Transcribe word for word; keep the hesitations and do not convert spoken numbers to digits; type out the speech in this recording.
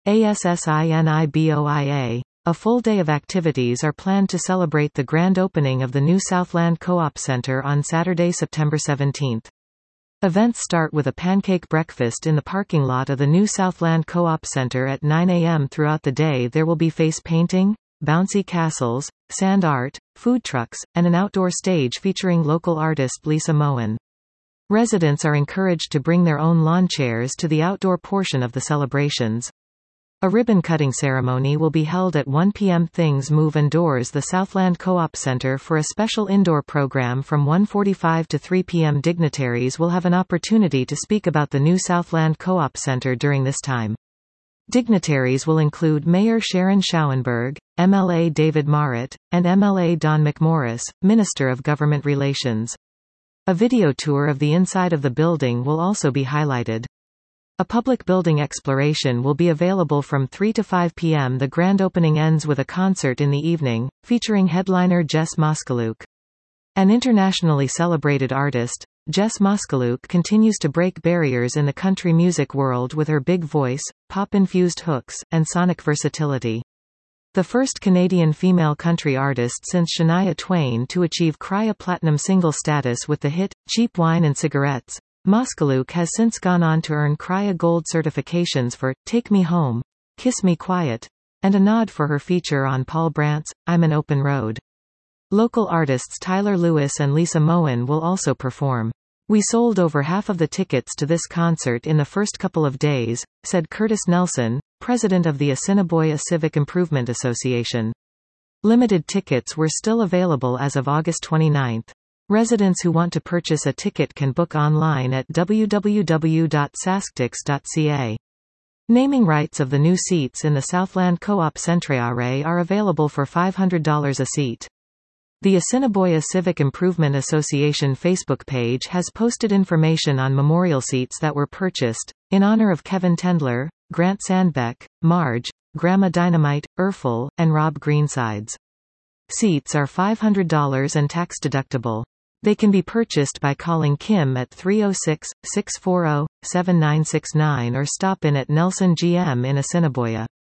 ASSINIBOIA. A full day of activities are planned to celebrate the grand opening of the new Southland Co-op Center on Saturday, September seventeenth. Events start with a pancake breakfast in the parking lot of the new Southland Co-op Center at nine A M Throughout the day there will be face painting, bouncy castles, sand art, food trucks, and an outdoor stage featuring local artist Lisa Moen. Residents are encouraged to bring their own lawn chairs to the outdoor portion of the celebrations. A ribbon-cutting ceremony will be held at one P M Things Move indoors the Southland Co-op Center for a special indoor program from one forty-five to three P M Dignitaries will have an opportunity to speak about the new Southland Co-op Center during this time. Dignitaries will include Mayor Sharon Schauenberg, M L A David Marit, and M L A Don McMorris, Minister of Government Relations. A video tour of the inside of the building will also be highlighted. A public building exploration will be available from three to five P M The grand opening ends with a concert in the evening, featuring headliner Jess Moskalouk. An internationally celebrated artist, Jess Moskalouk continues to break barriers in the country music world with her big voice, pop-infused hooks, and sonic versatility. The first Canadian female country artist since Shania Twain to achieve C R I A Platinum single status with the hit, Cheap Wine and Cigarettes, Moskalouk has since gone on to earn C R I A Gold certifications for Take Me Home, Kiss Me Quiet, and a nod for her feature on Paul Brandt's I'm an Open Road. Local artists Tyler Lewis and Lisa Moen will also perform. "We sold over half of the tickets to this concert in the first couple of days," said Curtis Nelson, president of the Assiniboia Civic Improvement Association. Limited tickets were still available as of August twenty-ninth. Residents who want to purchase a ticket can book online at w w w dot saskatix dot c a. Naming rights of the new seats in the Southland Co-op Centre are available for five hundred dollars a seat. The Assiniboia Civic Improvement Association Facebook page has posted information on memorial seats that were purchased, in honor of Kevin Tendler, Grant Sandbeck, Marge, Grandma Dynamite, Urfel, and Rob Greensides. Seats are five hundred dollars and tax-deductible. They can be purchased by calling Kim at three oh six, six four zero, seven nine six nine or stop in at Nelson G M in Assiniboia.